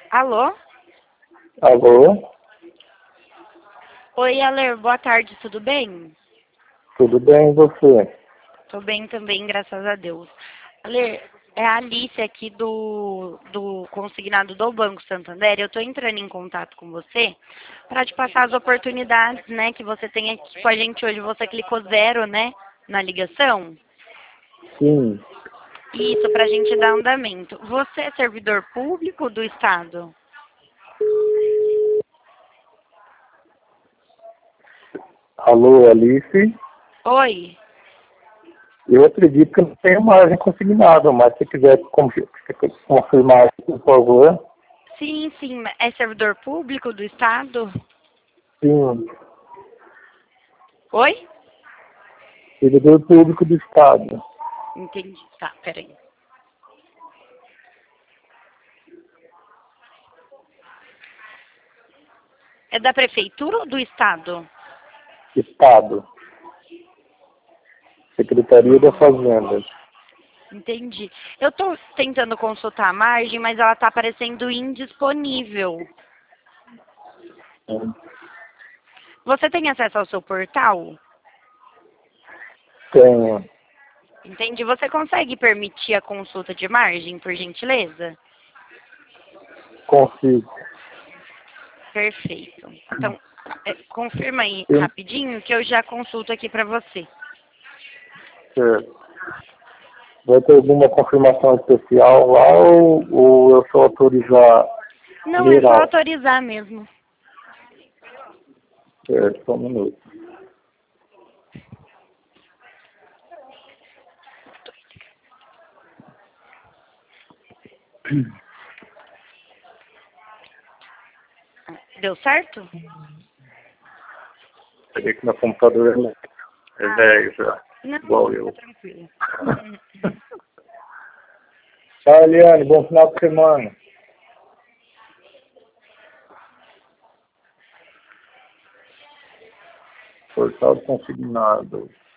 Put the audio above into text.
Alô? Alô? Oi, Aler, boa tarde, tudo bem? Tudo bem e você? Tô bem também, graças a Deus. Aler, é a Alice aqui do consignado do Banco Santander. Eu tô entrando em contato com você para te passar as oportunidades, né, que você tem aqui com a gente hoje. Você clicou 0, né, na ligação? Sim. Isso, pra gente dar andamento. Você é servidor público do Estado? Alô, Alice? Oi? Eu acredito que não tenho margem consignada, mas se quiser confirmar, por favor. Sim, sim. É servidor público do Estado? Sim. Oi? Servidor público do Estado. Entendi. Tá, peraí. É da prefeitura ou do Estado? Estado. Secretaria da Fazenda. Entendi. Eu tô tentando consultar a margem, mas ela tá aparecendo indisponível. Sim. Você tem acesso ao seu portal? Tenho. Entendi. Você consegue permitir a consulta de margem, por gentileza? Consigo. Perfeito. Então, confirma aí Sim. rapidinho que eu já consulto aqui para você. Certo. Vai ter alguma confirmação especial lá ou eu só autorizar Não, é só geral? autorizar mesmo. Certo, só um minuto. Deu certo? Peguei que meu computador é velho já, Não, igual fica eu. tranquilo. Tchau, Eliane. Bom final de semana. Portal consignado.